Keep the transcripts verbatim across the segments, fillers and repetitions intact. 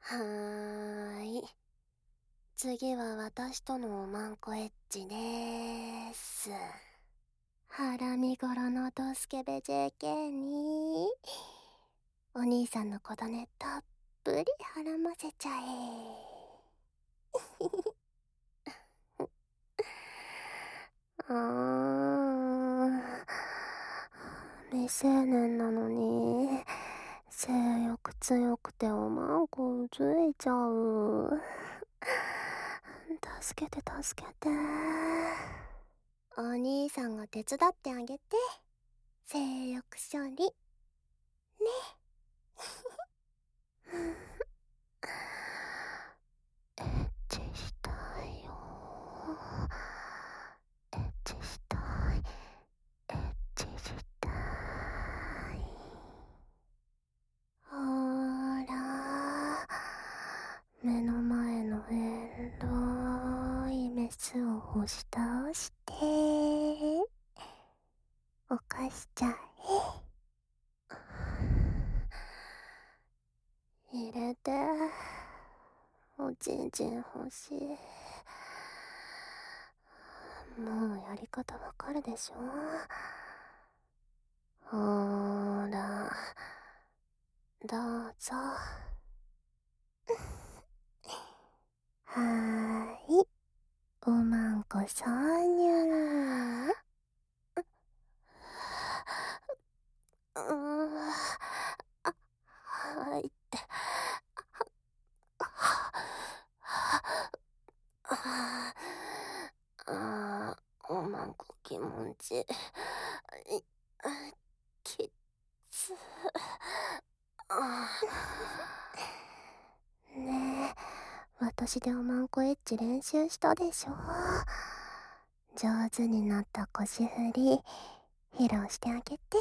ーい。次は私とのおまんこエッチでーす。腹見頃のドスケベ ジェーケー にお兄さんの小種たっぷり絡ませちゃえ。あー、未成年なのに性欲強くておまんこうついちゃう。助けて助けて。お兄さんが手伝ってあげて。性欲処理ね。エッチしたいよ。エッチしたい。エッチしたい。ほーら、目の前のエロいメスを押し倒して犯しちゃえ。入れて。おちんちん欲しい。もうやり方わかるでしょ。ほーら、どうぞ。はーい、おまんこ挿入。うーあ、入って。ああ、おまんこ気持ちいい。きっつ。ねえ、私でおまんこエッチ練習したでしょ。上手になった腰振り披露してあげて。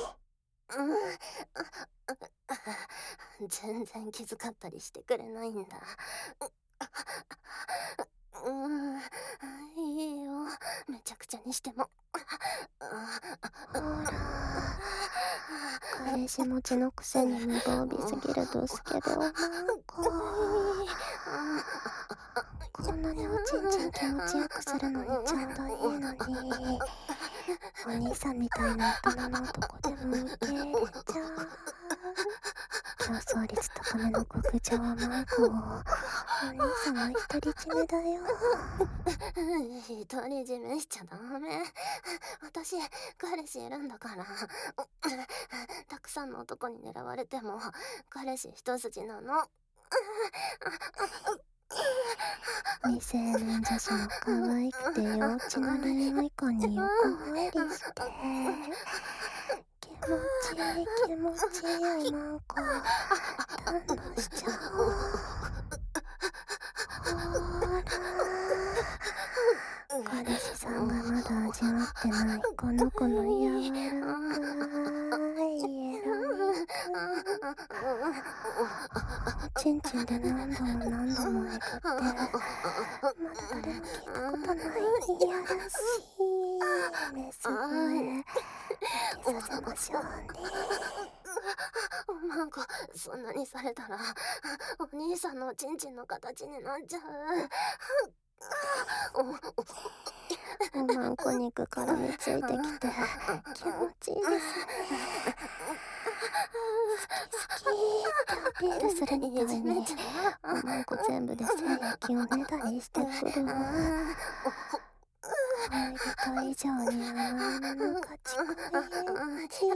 うん、全然気遣ったりしてくれないんだ。うん、いいよ、めちゃくちゃにしても。ほら、彼氏持ちのくせに無防備すぎるドスケベおまんこ。こんなにおちんちん気持ちよくするのにちょうどいいのに、お兄さんみたいな大人の男でも受け入れちゃう。競争率高めの極上おまんこをお兄さんは独り占めだよ。独り占めしちゃダメ。私彼氏いるんだから。たくさんの男に狙われても彼氏一筋なの。未成年女子の可愛くて幼稚な恋愛観に横入りして気持ちいい気持ちいいおまんこ堪能しちゃおう。ほーら、彼氏さんがまだ味わってないこの子の柔らかいエロ肉、おちんちんで何度も何度もえぐってまだ誰も聞いたことないいやらしいメス声受けさせましょうね。おまんこそんなにされたらお兄さんのおちんちんの形になっちゃう。おまんこ肉絡みついてきて気持ちいいですね。好き好きってアピールするみたいにおまんこ全部で精液をねだりしてくるわ。恋人以上に甘いもの勝ちかいエッチ。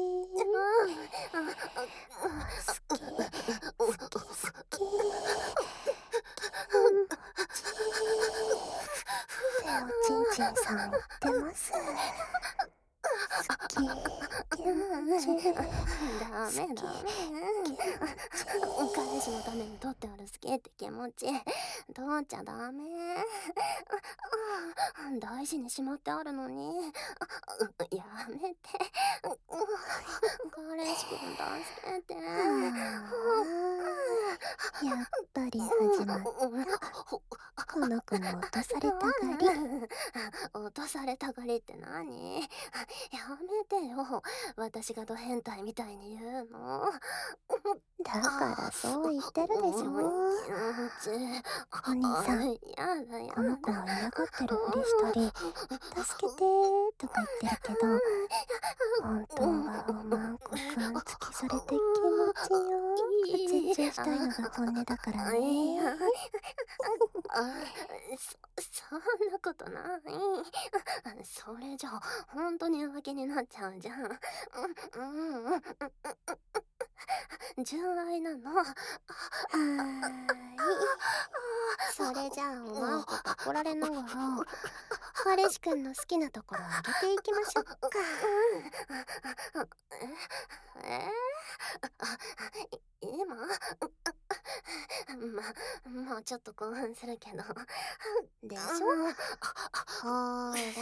好き好き好き気持ちいいっておちんちんさん言ってます。好き気持ちいい。ダメダメ。彼氏のために取ってある好きって気持ち取っちゃダメ。大事にしまってあるのにやめて。彼氏くん助けて。やっぱり始まった。この子の落とされたがり。落とされたがりって何？やめてよ。私がド変態みたいに言うの。だからそう言ってるでしょ。 ち。お兄さん、この子は嫌がってるふりしたり、助けてーとか言ってるけど、本当はおまんこくん突きされて気持ちよくチューチューしたいのが本音だからね。そ、そんなことない。それじゃ本当に浮気になっちゃうじゃん。うんうんうん。純愛なの。はーい。それじゃあおまんこと怒られながら彼氏くんの好きなところをあげていきましょうか。ええ今ま、もうちょっと興奮するけど。でしょ。ほーら、言って。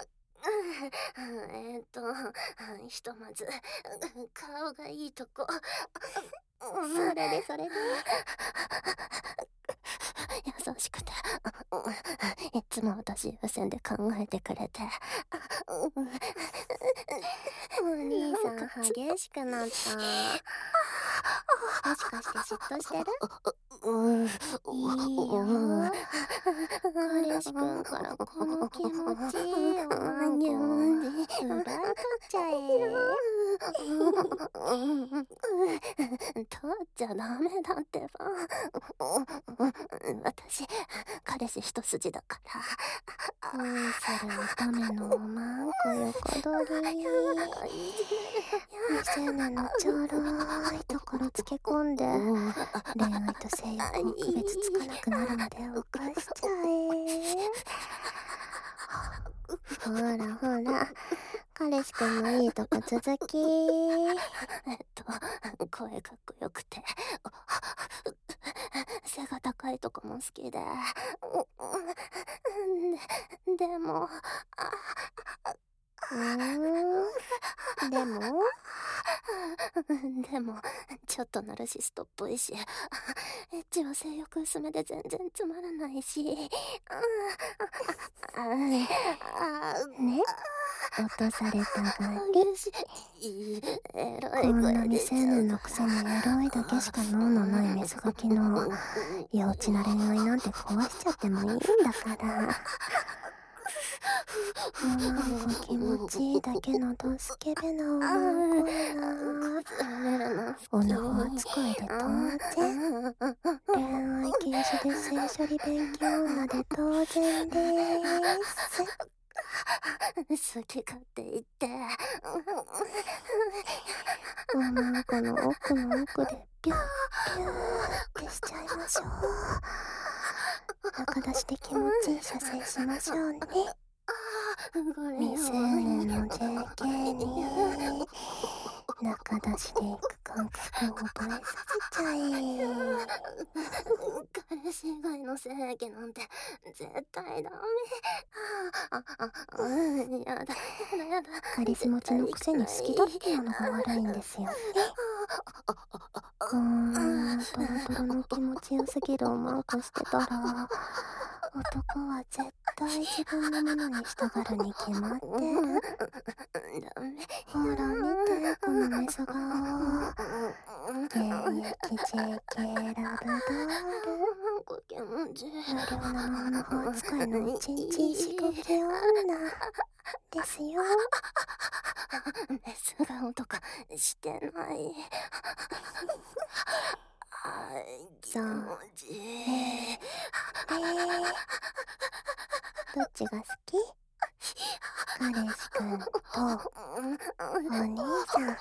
えっと、ひとまず、顔がいいとこ。それでそれで。優しくて、いつも私優先で考えてくれて。お兄さん激しくなった。もしかして嫉妬してる？いいよ。彼氏くんからこの気持ちをなんこ奪い取っちゃえ。取っちゃダメだってば。私彼氏一筋だから。恋する乙女のおまんこ横取り。未成年のちょろいところつけ込んで恋愛と性欲の区別つかなくなるまで犯しちゃえ。ほらほら、彼氏くんのいいとこ続き。えっと声かっこよくて背が高いとこも好きで、で, でもうーんでもでもちょっとナルシストっぽいし、エッチは性欲薄めで全然つまらないし。ね、落とされたがり。こんな未成年のくせにエロいだけしか脳のないメスガキの幼稚な恋愛なんて壊しちゃってもいいんだから。おまんこ気持ちいいだけのドスケベなおまんこやな。おなほ扱いで当然。恋愛禁止で性処理勉強女で当然でーす。好き勝手言って。おまんこの奥の奥でビュッビューってしちゃいましょう。中出しで気持ちいい射精しましょうね。未成年の ジェーケー に中出しでいく感覚を覚えさせちゃえ。彼氏以外の性癖なんて絶対ダメ。あああ、やだやだやだ。彼氏持ちのくせに好きだってなのが悪いんですよね。こんなトロトロの気持ちよすぎるおまんこしてたら男は絶対自分のものにしたがるに決まってる。ほら見てこのメス顔。現役 ジェーケー ラブドール。無料なまま魔法使いのおちんちんしごき女ですよ。メス顔とかしてない。そうねえどっちが好き？彼氏くんとお兄さん。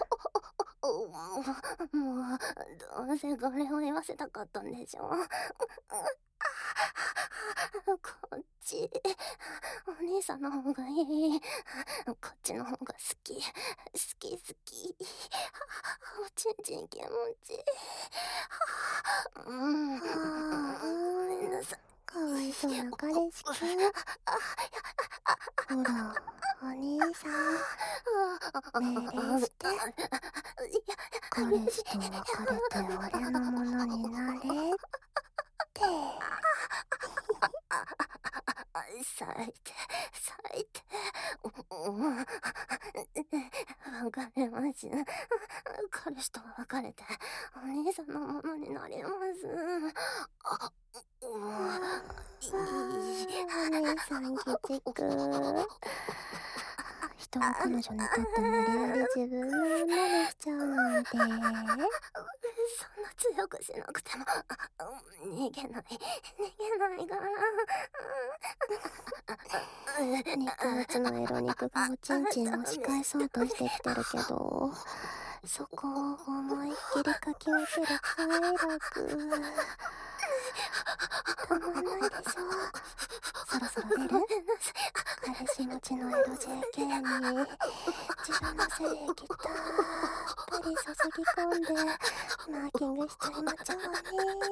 もうどうせこれを言わせたかったんでしょ。こっちお兄さんの方がいい。こっちの方が好き好き好き。おちんちん気持ちいい。うん、ごめんなさい。かわいそうな彼氏くん。ほらお兄さん命令して。彼氏と別れて俺のものになれって最低最低。わかりました。 彼氏とは別れてお兄さんのものになります。あ、ううお兄さん鬼畜。人が彼女にとって無理やり自分の女にしちゃうなんて。そんな強くしなくても逃げない逃げないから。肉厚のエロ肉がおちんちんを押し返そうとしてきてるけど、そこを思いっきりかき分ける快楽。たまんないでしょ。そろそろ出る？彼氏持ちのエロ ジェーケー に自分の精液たっぷり注ぎ込んでマーキングしちゃいまちゃうね。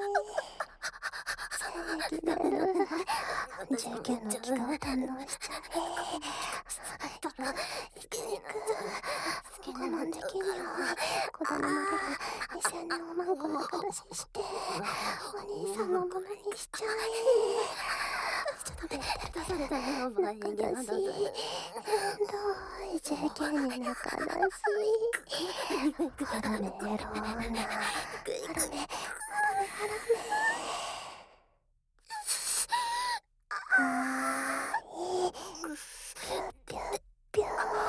精液出る ジェーケー の気がを堪能しちゃうね。好きになっちゃう。好きになんできんよ。子供の頃にせんねんおまんこ仲出ししてお兄さんのものにしちゃえ。出されたよバイゲナだぜ。どうい ジェーケー に仲出し。ハラメエローな。ハラメハラメハラメ。はーい。ピュッピュッピュ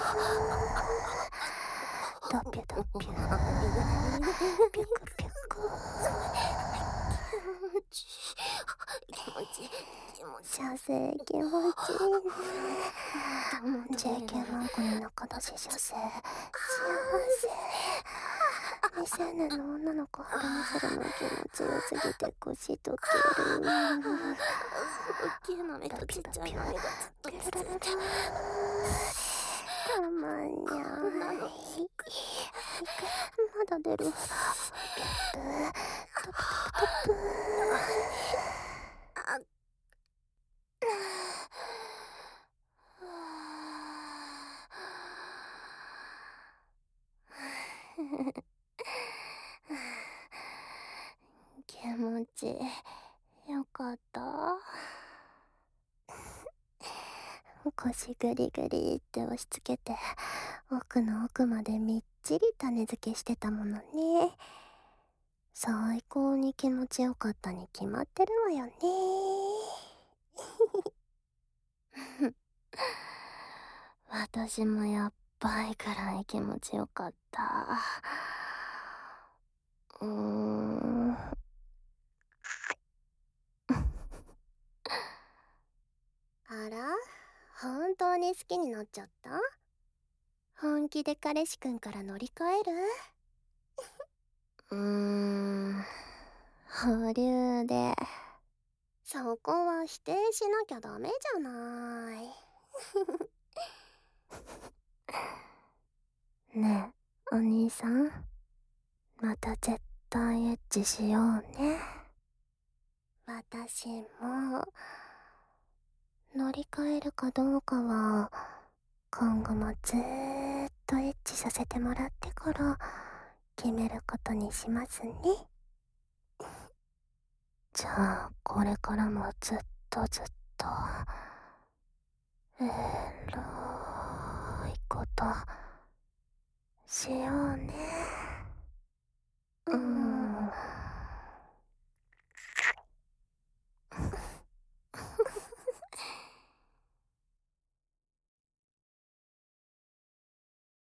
ー。ドピュドピュー。ピュクピュク。気持ちいい。気持ちいい。射精気持ちいいね。ジェーケー マンコに仲出し射精。幸せ。未成年の女の子ハラメするの気持ちよすぎて腰とける。大きいのみとちっちゃいのみがずっとついてたまんにゃーい。まだ出る。ピュップトプトプトプあっ気持ちよかった。腰グリグリって押し付けて奥の奥までみっちり種付けしてたものね。最高に気持ちよかったに決まってるわよね。私もやっばいくらい気持ちよかった。うーんあら、本当に好きになっちゃった？本気で彼氏くんから乗り換える？うーん、保留で。そこは否定しなきゃダメじゃない。ねえ、お兄さん。また絶対エッチしようね。私も、乗り換えるかどうかは、今後もずーっとエッチさせてもらってから決めることにしますね。じゃあこれからもずっとずっとエロいことしようね。うん。